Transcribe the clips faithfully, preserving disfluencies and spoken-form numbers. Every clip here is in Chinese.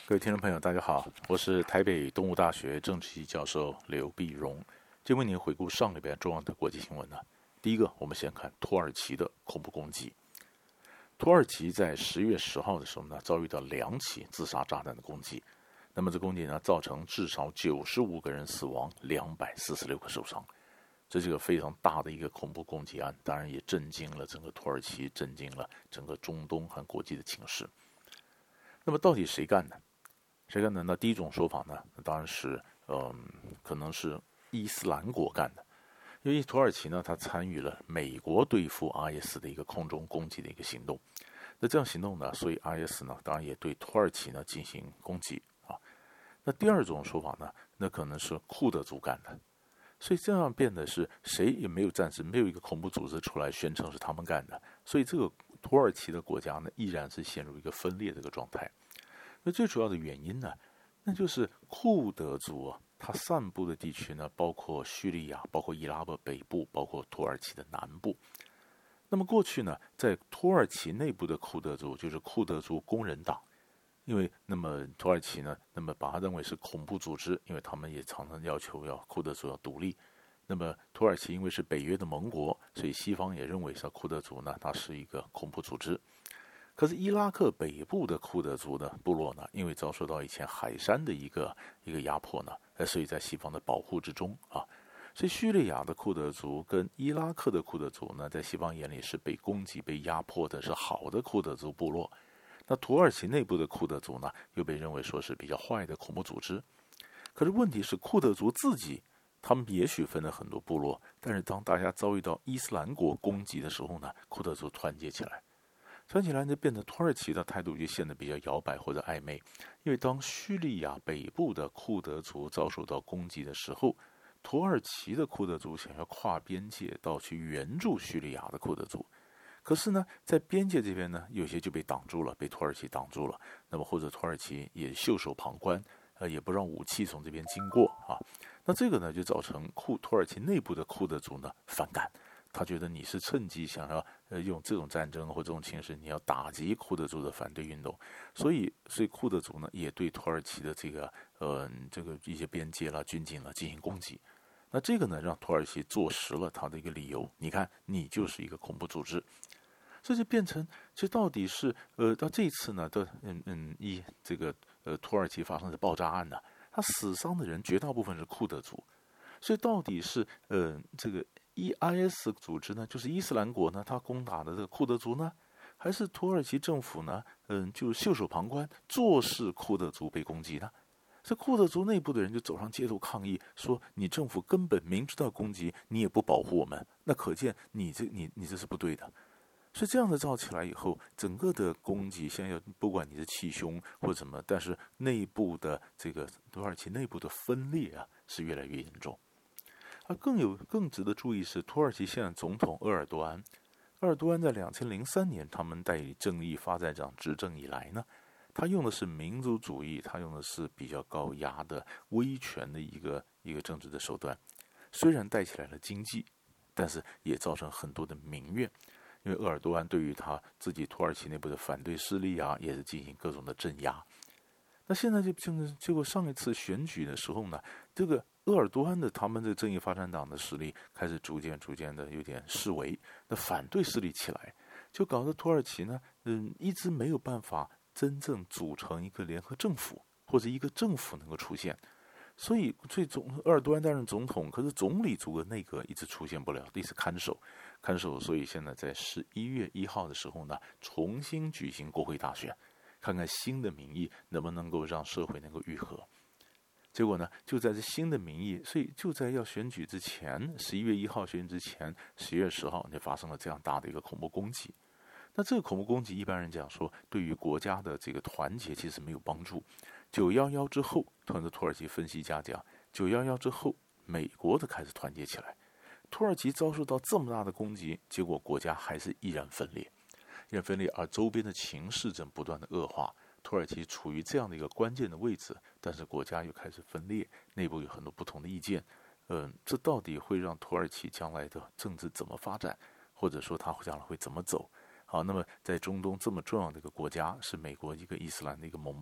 各位听众朋友，大家好，我是台北东吴大学政治系教授刘必荣。今天为您回顾上礼拜重要的国际新闻呢。第一个，我们先看土耳其的恐怖攻击。土耳其在十月十号的时候呢，遭遇到两起自杀炸弹的攻击。那么这攻击呢，造成至少九十五个人死亡，两百四十六个受伤。这是一个非常大的一个恐怖攻击案，当然也震惊了整个土耳其，震惊了整个中东和国际的情势。那么到底谁干的？谁干的？那第一种说法呢，当然是，嗯，可能是伊斯兰国干的，因为土耳其呢，它参与了美国对付 I S 的一个空中攻击的一个行动。那这样行动呢，所以 I S 呢，当然也对土耳其呢进行攻击啊。那第二种说法呢，那可能是库德族干的，所以这样变得是谁也没有暂时没有一个恐怖组织出来宣称是他们干的，所以这个土耳其的国家呢，依然是陷入一个分裂的一个状态。那最主要的原因呢，那就是库德族啊，它散布的地区呢，包括叙利亚，包括伊拉克北部，包括土耳其的南部。那么过去呢，在土耳其内部的库德族就是库德族工人党，因为那么土耳其呢，那么把它认为是恐怖组织，因为他们也常常要求要库德族要独立。那么土耳其因为是北约的盟国，所以西方也认为说库德族呢，它是一个恐怖组织。可是伊拉克北部的库德族的部落呢，因为遭受到以前海珊的一个一个压迫呢，所以在西方的保护之中啊，所以叙利亚的库德族跟伊拉克的库德族呢，在西方眼里是被攻击、被压迫的是好的库德族部落。那土耳其内部的库德族呢，又被认为说是比较坏的恐怖组织。可是问题是，库德族自己，他们也许分了很多部落，但是当大家遭遇到伊斯兰国攻击的时候呢，库德族团结起来。团起来就变得土耳其的态度就显得比较摇摆或者暧昧，因为当叙利亚北部的库德族遭受到攻击的时候，土耳其的库德族想要跨边界到去援助叙利亚的库德族，可是呢，在边界这边呢，有些就被挡住了，被土耳其挡住了，那么或者土耳其也袖手旁观，呃，也不让武器从这边经过啊，那这个呢，就造成库土耳其内部的库德族呢反感。他觉得你是趁机想要呃用这种战争或这种情势，你要打击库德族的反对运动，所以所以库德族呢也对土耳其的这个呃这个一些边界啦、军警啦进行攻击。那这个呢让土耳其坐实了他的一个理由，你看你就是一个恐怖组织，这就变成这到底是呃到这一次呢的嗯嗯一这个呃土耳其发生的爆炸案呢，他死伤的人绝大部分是库德族，所以到底是呃这个。E I S 组织呢，就是伊斯兰国呢，他攻打的这个库德族呢，还是土耳其政府呢？嗯，就袖手旁观，坐视库德族被攻击呢？这库德族内部的人就走上街头抗议，说你政府根本明知道攻击，你也不保护我们，那可见你这你你这是不对的。所以这样的造起来以后，整个的攻击现在不管你是气凶或者什么，但是内部的这个土耳其内部的分裂啊，是越来越严重。而更有更值得注意是，土耳其现任总统鄂尔多安，鄂尔多安在两千零三年他们代理正义发展党执政以来呢，他用的是民族主义，他用的是比较高压的威权的一个一个政治的手段，虽然带起来了经济，但是也造成很多的民怨，因为鄂尔多安对于他自己土耳其内部的反对势力啊，也是进行各种的镇压。那现在就结果上一次选举的时候呢，这个鄂尔多安的他们的正义发展党的势力开始逐渐逐渐的有点式微，那反对势力起来，就搞得土耳其呢，嗯，一直没有办法真正组成一个联合政府或者一个政府能够出现，所以最终鄂尔多安担任总统，可是总理组阁内阁一直出现不了，一直看守，看守，所以现在在十一月一号的时候呢，重新举行国会大选。看看新的民意能不能够让社会能够愈合。结果呢，就在这新的民意，所以就在要选举之前，十一月一号选举之前，十月十号就发生了这样大的一个恐怖攻击。那这个恐怖攻击，一般人讲说，对于国家的这个团结其实没有帮助。九一一之后，很多土耳其分析家讲，九一一之后，美国的开始团结起来。土耳其遭受到这么大的攻击，结果国家还是依然分裂。依然分裂，而周边的情势正不断的恶化，土耳其处于这样的一个关键的位置，但是国家又开始分裂，内部有很多不同的意见，嗯，这到底会让土耳其将来的政治怎么发展，或者说它将来会怎么走？好，那么在中东这么重要的一个国家，是美国一个伊斯兰的一个盟邦，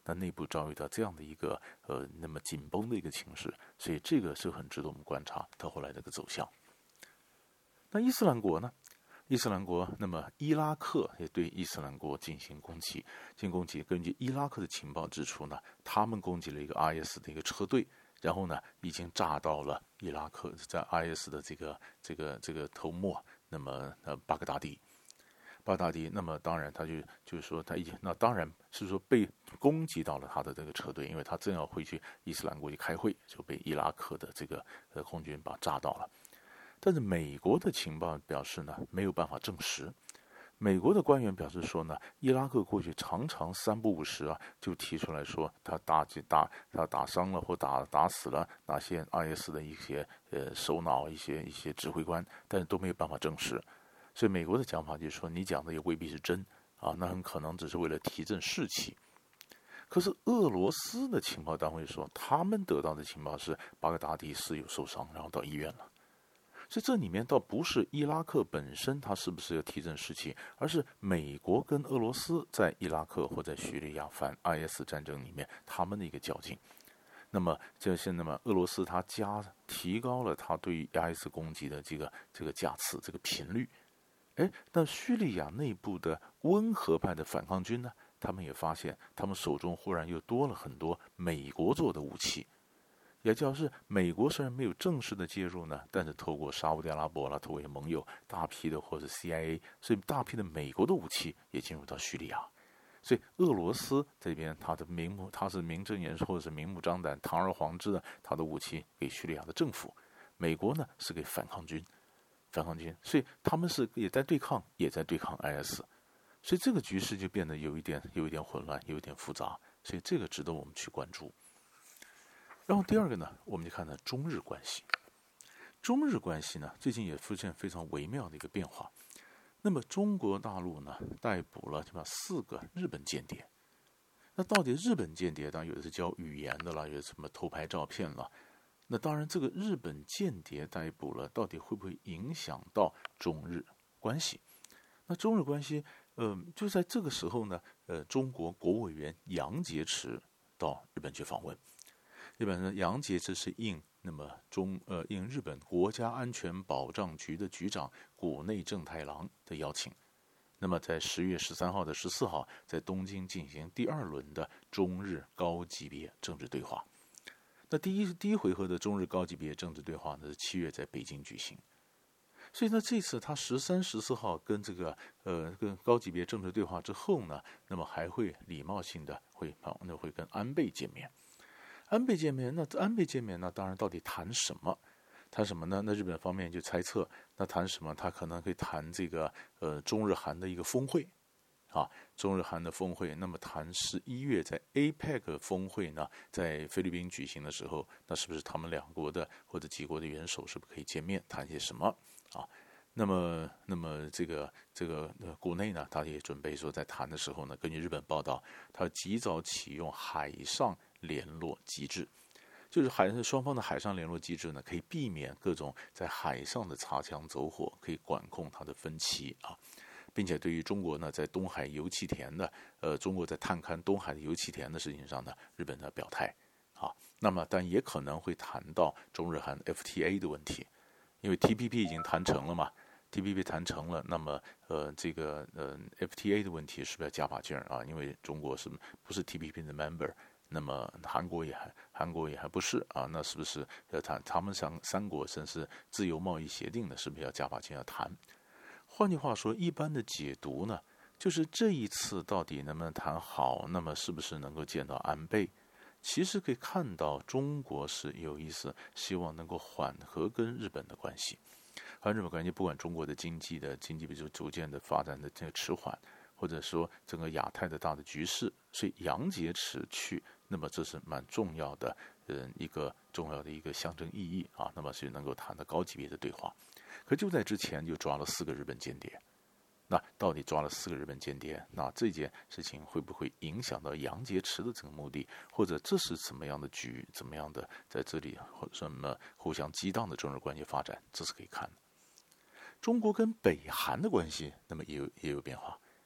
那内部遭遇到这样的一个呃那么紧绷的一个情势，所以这个是很值得我们观察它后来的一个走向。那伊斯兰国呢？伊斯兰国，那么伊拉克也对伊斯兰国进行攻击，进行攻击。根据伊拉克的情报指出呢，他们攻击了一个 I S 的一个车队，然后呢，已经炸到了伊拉克在 I S 的这个这个这个头目，那么呃巴格达迪，巴格达迪。那么当然，他就就是说他已经，那当然是说被攻击到了他的这个车队，因为他正要回去伊斯兰国去开会，就被伊拉克的这个呃空军把炸到了。但是美国的情报表示呢，没有办法证实。美国的官员表示说呢，伊拉克过去常常三不五时啊，就提出来说他打打他打伤了或打打死了哪些 I S 的一些呃首脑、一些一些指挥官，但是都没有办法证实。所以美国的讲法就是说，你讲的也未必是真啊，那很可能只是为了提振士气。可是俄罗斯的情报单位说，他们得到的情报是巴格达迪是有受伤，然后到医院了。所以这里面倒不是伊拉克本身它是不是要提振士气，而是美国跟俄罗斯在伊拉克或在叙利亚反 I S 战争里面他们的一个较劲。那么这是那么俄罗斯它加提高了它对于 I S 攻击的这个这个架次这个频率。哎，但叙利亚内部的温和派的反抗军呢，他们也发现他们手中忽然又多了很多美国做的武器。也就是美国虽然没有正式的介入呢，但是透过沙烏地阿拉伯啦，透过盟友大批的或者 C I A， 所以大批的美国的武器也进入到叙利亚。所以俄罗斯这边他的明目，他是名正言顺或者是明目张胆、堂而皇之的，他的武器给叙利亚的政府。美国呢是给反抗军，反抗军，所以他们是也在对抗，也在对抗 I S。所以这个局势就变得有一点有一点混乱，有一点复杂。所以这个值得我们去关注。然后第二个呢，我们就看到中日关系。中日关系呢，最近也出现非常微妙的一个变化。那么中国大陆呢，逮捕了对吧四个日本间谍。那到底日本间谍，当然有的是教语言的啦，有什么偷拍照片啦。那当然，这个日本间谍逮捕了，到底会不会影响到中日关系？那中日关系，呃，就在这个时候呢，呃，中国国务委员杨洁篪到日本去访问。日本的杨洁篪是应那么中呃应日本国家安全保障局的局长谷内正太郎的邀请，那么在十月十三号的十四号在东京进行第二轮的中日高级别政治对话。那第一第一回合的中日高级别政治对话呢是七月在北京举行。所以呢，这次他十三、十四号跟这个呃跟高级别政治对话之后呢，那么还会礼貌性的会那会跟安倍见面。安倍见面，那安倍见面，那当然到底谈什么？谈什么呢？那日本方面就猜测，那谈什么？他可能会谈这个呃中日韩的一个峰会，啊，中日韩的峰会。那么谈十一月在 A P E C 峰会呢，在菲律宾举行的时候，那是不是他们两国的或者几国的元首是不是可以见面谈些什么啊？那么，那么这个这个呃国内呢，他也准备说，在谈的时候呢，根据日本报道，他及早启用海上联络机制，就是海双方的海上联络机制呢，可以避免各种在海上的擦枪走火，可以管控它的分歧啊，并且对于中国呢，在东海油气田的呃，中国在探勘东海的油气田的事情上呢，日本的表态啊，那么但也可能会谈到中日韩 F T A 的问题，因为 T P P 已经谈成了嘛。T P P 谈成了，那么呃，这个呃 F T A 的问题是不是要加把劲儿啊？因为中国是不是 T P P 的 member？ 那么韩国也还韩国也还不是啊，那是不是要谈他们三三国甚至自由贸易协定的，是不是要加把劲要谈？换句话说，一般的解读呢，就是这一次到底能不能谈好？那么是不是能够见到安倍？其实可以看到，中国是有意思，希望能够缓和跟日本的关系。和日本关系，不管中国的经济的经济比如逐渐的发展的这个迟缓，或者说整个亚太的大的局势，所以杨洁篪去，那么这是蛮重要的，呃，一个重要的一个象征意义啊。那么是能够谈到高级别的对话，可就在之前就抓了四个日本间谍。那到底抓了四个日本间谍，那这件事情会不会影响到杨洁篪的这个目的，或者这是怎么样的局，怎么样的在这里什么互相激荡的中日关系发展，这是可以看的。中国跟北韩的关系，那么也有也有变化。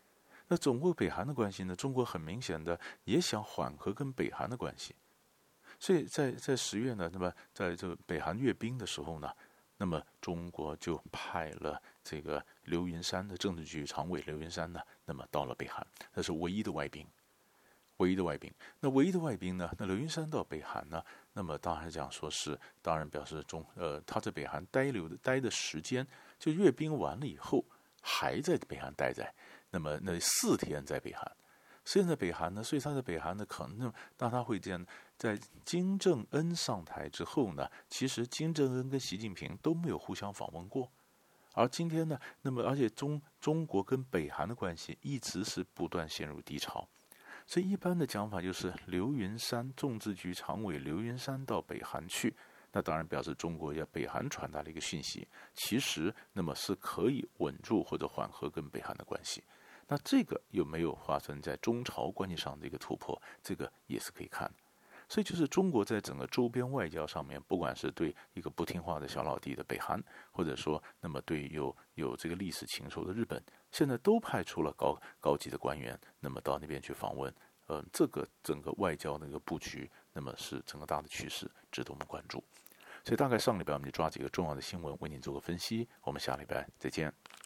那中国北韩的关系呢？中国很明显的也想缓和跟北韩的关系，所以在在十月呢，那么在这个北韩阅兵的时候呢，那么中国就派了这个刘云山的政治局常委刘云山呢，那么到了北韩，那是唯一的外宾。唯一的外宾，那唯一的外宾呢？那刘云山到北韩呢？那么当然讲说是，当然表示中呃他在北韩待留的待的时间，就阅兵完了以后还在北韩待在，那么那四天在北韩，现在北韩呢，所以他在北韩呢可能当他会见，在金正恩上台之后呢，其实金正恩跟习近平都没有互相访问过，而今天呢，那么而且中中国跟北韩的关系一直是不断陷入低潮。所以一般的讲法就是刘云山政治局常委刘云山到北韩去，那当然表示中国要北韩传达了一个讯息，其实那么是可以稳住或者缓和跟北韩的关系。那这个有没有发生在中朝关系上的一个突破，这个也是可以看。所以就是中国在整个周边外交上面，不管是对一个不听话的小老弟的北韩，或者说那么对有有这个历史情仇的日本，现在都派出了高高级的官员，那么到那边去访问。呃，这个整个外交的一个布局，那么是整个大的趋势，值得我们关注。所以大概上礼拜我们就抓几个重要的新闻为您做个分析，我们下礼拜再见。